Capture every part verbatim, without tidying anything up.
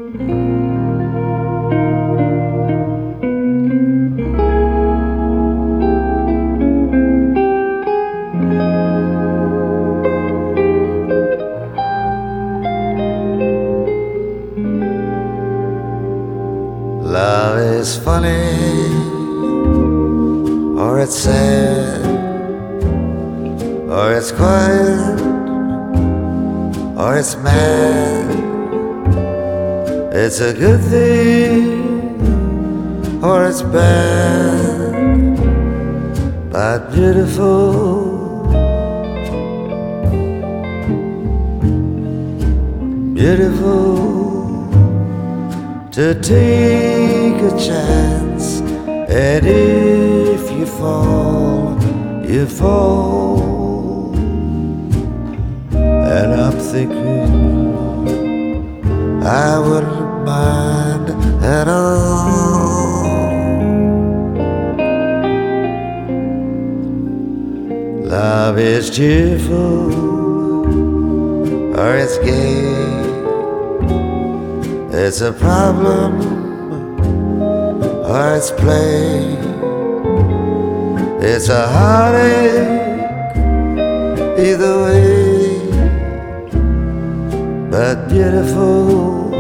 Love is funny, or it's sad, or it's quiet, or it's mad. It's a good thing, or it's bad, but beautiful. Beautiful to take a chance, and if you fall, you fall. And I'm thinking I wouldn't mind at all. Love is cheerful, or it's gay. It's a problem, or it's play. It's a heartache, either way, but beautiful.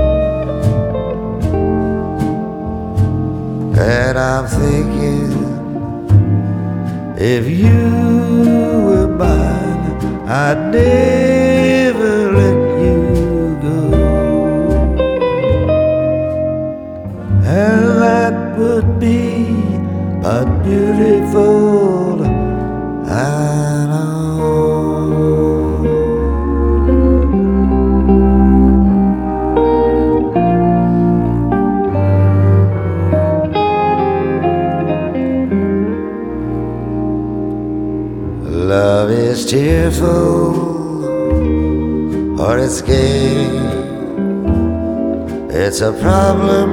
And I'm thinking, if you were mine, I'd never let you go. And that would be but beautiful, I know. Love is cheerful, or it's gay. It's a problem,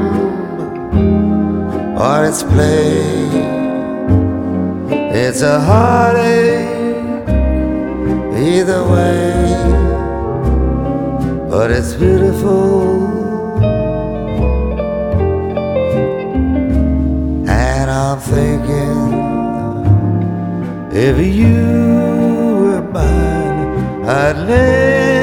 or it's play. It's a heartache, either way, but it's beautiful. And I'm thinking, if you were mine, I'd live